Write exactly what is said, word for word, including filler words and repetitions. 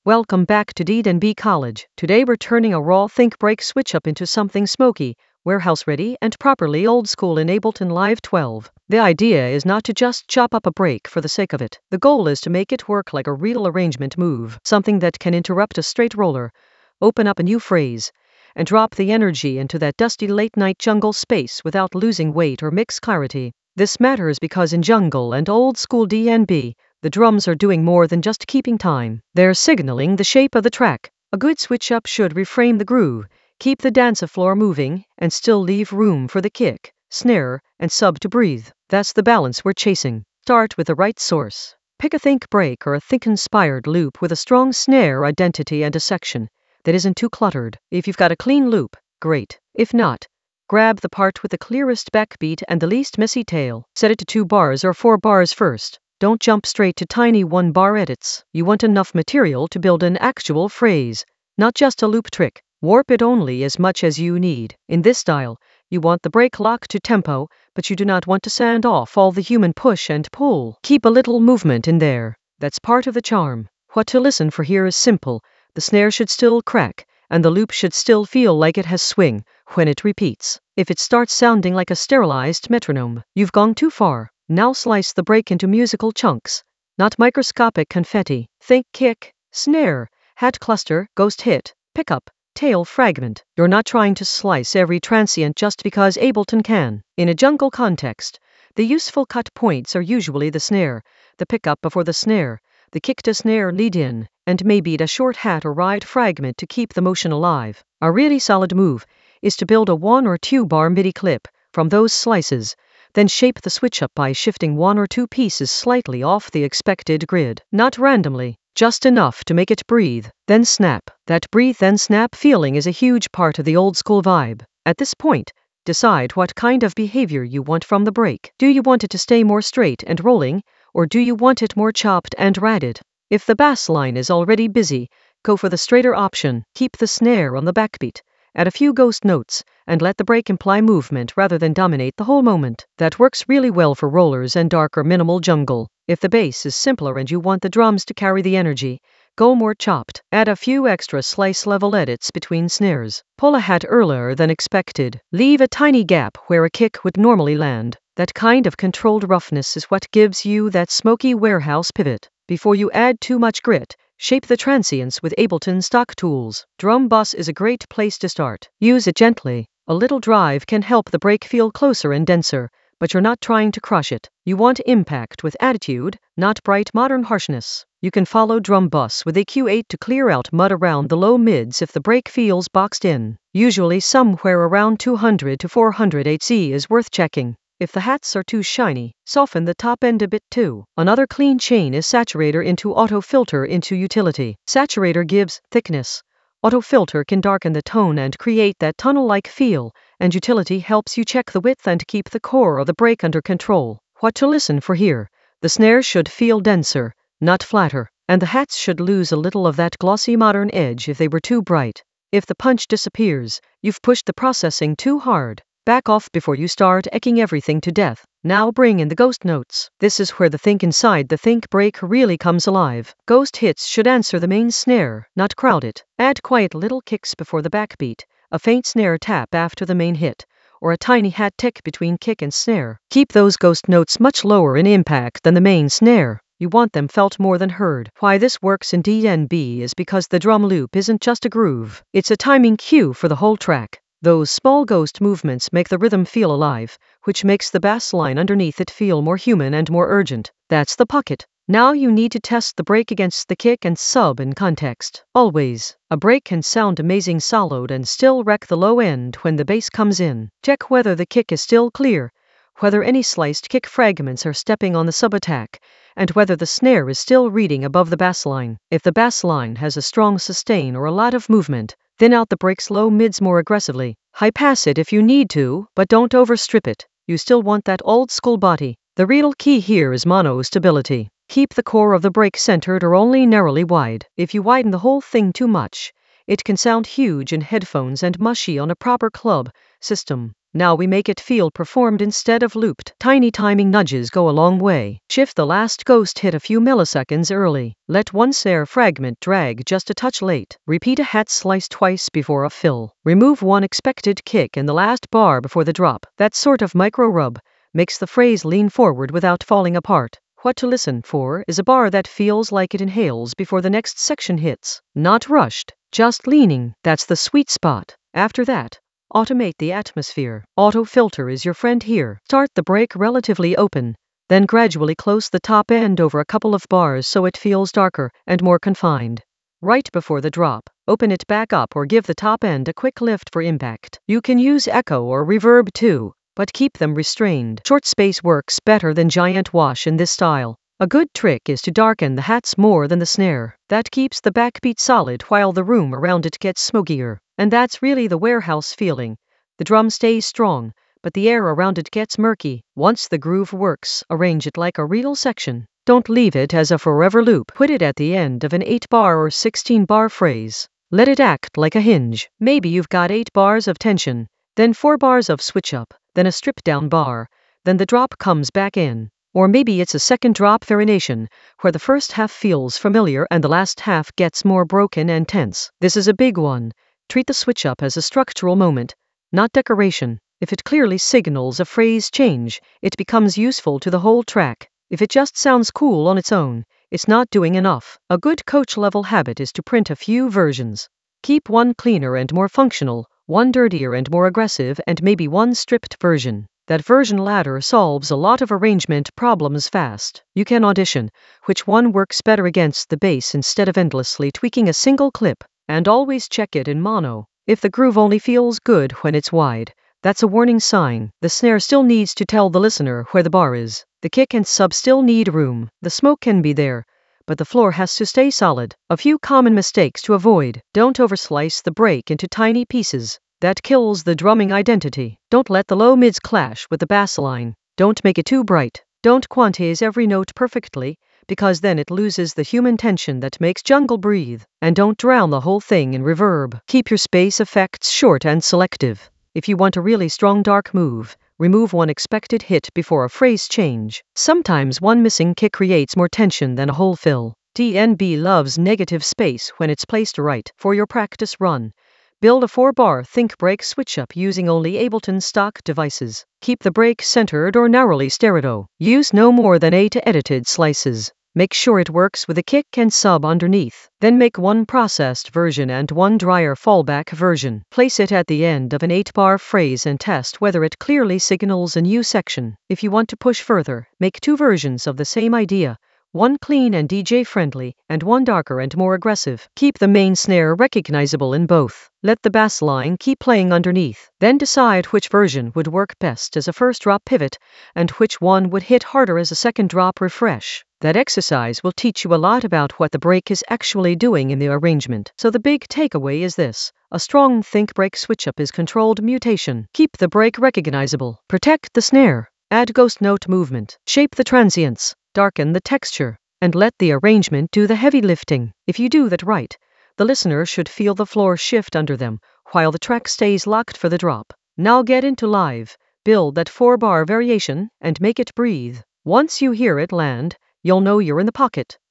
Welcome back to D and B College. Today we're turning a raw think brake switch up into something smoky, warehouse ready, and properly old school in Ableton Live twelve. The idea is not to just chop up a brake for the sake of it. The goal is to make it work like a real arrangement move, something that can interrupt a straight roller, open up a new phrase, and drop the energy into that dusty late night jungle space without losing weight or mix clarity. This matters because in jungle and old school D and B, the drums are doing more than just keeping time. They're signaling the shape of the track. A good switch up should reframe the groove, keep the dance floor moving, and still leave room for the kick, snare, and sub to breathe. That's the balance we're chasing. Start with the right source. Pick a think brake or a think-inspired loop with a strong snare identity and a section that isn't too cluttered. If you've got a clean loop, great. If not, grab the part with the clearest backbeat and the least messy tail. Set it to two bars or four bars first. Don't jump straight to tiny one-bar edits. You want enough material to build an actual phrase, not just a loop trick. Warp it only as much as you need. In this style, you want the brake lock to tempo, but you do not want to sand off all the human push and pull. Keep a little movement in there. That's part of the charm. What to listen for here is simple. The snare should still crack, and the loop should still feel like it has swing when it repeats. If it starts sounding like a sterilized metronome, you've gone too far. Now slice the brake into musical chunks, not microscopic confetti. Think kick, snare, hat cluster, ghost hit, pickup, tail fragment. You're not trying to slice every transient just because Ableton can. In a jungle context, the useful cut points are usually the snare, the pickup before the snare, the kick to snare lead in, and maybe a short hat or ride fragment to keep the motion alive. A really solid move is to build a one or two bar MIDI clip from those slices, then shape the switch up by shifting one or two pieces slightly off the expected grid. Not randomly, just enough to make it breathe, then snap. That breathe then snap feeling is a huge part of the old school vibe. At this point, decide what kind of behavior you want from the brake. Do you want it to stay more straight and rolling, or do you want it more chopped and ratted? If the bass line is already busy, go for the straighter option. Keep the snare on the backbeat. Add a few ghost notes, and let the brake imply movement rather than dominate the whole moment. That works really well for rollers and darker minimal jungle. If the bass is simpler and you want the drums to carry the energy, go more chopped. Add a few extra slice level edits between snares. Pull a hat earlier than expected. Leave a tiny gap where a kick would normally land. That kind of controlled roughness is what gives you that smoky warehouse pivot. Before you add too much grit, shape the transients with Ableton stock tools. Drum bus is a great place to start. Use it gently. A little drive can help the brake feel closer and denser, but you're not trying to crush it. You want impact with attitude, not bright modern harshness. You can follow drum bus with a Q eight to clear out mud around the low mids if the brake feels boxed in. Usually somewhere around two hundred to four hundred H Z is worth checking. If the hats are too shiny, soften the top end a bit too. Another clean chain is saturator into auto filter into utility. Saturator gives thickness. Auto filter can darken the tone and create that tunnel-like feel, and utility helps you check the width and keep the core of the brake under control. What to listen for here? The snare should feel denser, not flatter, and the hats should lose a little of that glossy modern edge if they were too bright. If the punch disappears, you've pushed the processing too hard. Back off before you start echoing everything to death. Now bring in the ghost notes. This is where the think inside the think brake really comes alive. Ghost hits should answer the main snare, not crowd it. Add quiet little kicks before the backbeat, a faint snare tap after the main hit, or a tiny hat tick between kick and snare. Keep those ghost notes much lower in impact than the main snare. You want them felt more than heard. Why this works in D and B is because the drum loop isn't just a groove. It's a timing cue for the whole track. Those small ghost movements make the rhythm feel alive, which makes the bass line underneath it feel more human and more urgent. That's the pocket. Now you need to test the brake against the kick and sub in context. Always, a brake can sound amazing soloed and still wreck the low end when the bass comes in. Check whether the kick is still clear, whether any sliced kick fragments are stepping on the sub attack, and whether the snare is still reading above the bass line. If the bass line has a strong sustain or a lot of movement, thin out the brake's low mids more aggressively. High pass it if you need to, but don't overstrip it. You still want that old school body. The real key here is mono stability. Keep the core of the brake centered or only narrowly wide. If you widen the whole thing too much, it can sound huge in headphones and mushy on a proper club system. Now we make it feel performed instead of looped. Tiny timing nudges go a long way. Shift the last ghost hit a few milliseconds early. Let one snare fragment drag just a touch late. Repeat a hat slice twice before a fill. Remove one expected kick in the last bar before the drop. That sort of micro rub makes the phrase lean forward without falling apart. What to listen for is a bar that feels like it inhales before the next section hits. Not rushed, just leaning. That's the sweet spot. After that, automate the atmosphere. Auto filter is your friend here. Start the break relatively open, then gradually close the top end over a couple of bars so it feels darker and more confined. Right before the drop, open it back up or give the top end a quick lift for impact. You can use echo or reverb too, but keep them restrained. Short space works better than giant wash in this style. A good trick is to darken the hats more than the snare. That keeps the backbeat solid while the room around it gets smokier. And that's really the warehouse feeling. The drum stays strong, but the air around it gets murky. Once the groove works, arrange it like a real section. Don't leave it as a forever loop. Put it at the end of an eight bar or sixteen bar phrase. Let it act like a hinge. Maybe you've got eight bars of tension, then four bars of switch up, then a stripped down bar, then the drop comes back in. Or maybe it's a second drop variation, where the first half feels familiar and the last half gets more broken and tense. This is a big one. Treat the switch up as a structural moment, not decoration. If it clearly signals a phrase change, it becomes useful to the whole track. If it just sounds cool on its own, it's not doing enough. A good coach level habit is to print a few versions. Keep one cleaner and more functional, one dirtier and more aggressive, and maybe one stripped version. That version ladder solves a lot of arrangement problems fast. You can audition which one works better against the bass instead of endlessly tweaking a single clip, and always check it in mono. If the groove only feels good when it's wide, that's a warning sign. The snare still needs to tell the listener where the bar is. The kick and sub still need room. The smoke can be there, but the floor has to stay solid. A few common mistakes to avoid. Don't overslice the break into tiny pieces. That kills the drumming identity. Don't let the low mids clash with the bass line. Don't make it too bright. Don't quantize every note perfectly, because then it loses the human tension that makes jungle breathe. And don't drown the whole thing in reverb. Keep your space effects short and selective. If you want a really strong dark move, remove one expected hit before a phrase change. Sometimes one missing kick creates more tension than a whole fill. D N B loves negative space when it's placed right. For your practice run, build a four bar think break switch up using only Ableton stock devices. Keep the break centered or narrowly stereo. Use no more than eight edited slices. Make sure it works with a kick and sub underneath. Then make one processed version and one drier fallback version. Place it at the end of an eight bar phrase and test whether it clearly signals a new section. If you want to push further, make two versions of the same idea. One clean and D J friendly, and one darker and more aggressive. Keep the main snare recognizable in both. Let the bass line keep playing underneath. Then decide which version would work best as a first drop pivot, and which one would hit harder as a second drop refresh. That exercise will teach you a lot about what the break is actually doing in the arrangement. So the big takeaway is this. A strong think break switch up is controlled mutation. Keep the break recognizable. Protect the snare. Add ghost note movement. Shape the transients. Darken the texture. And let the arrangement do the heavy lifting. If you do that right, the listener should feel the floor shift under them, while the track stays locked for the drop. Now get into live. Build that four bar variation, and make it breathe. Once you hear it land, you'll know you're in the pocket.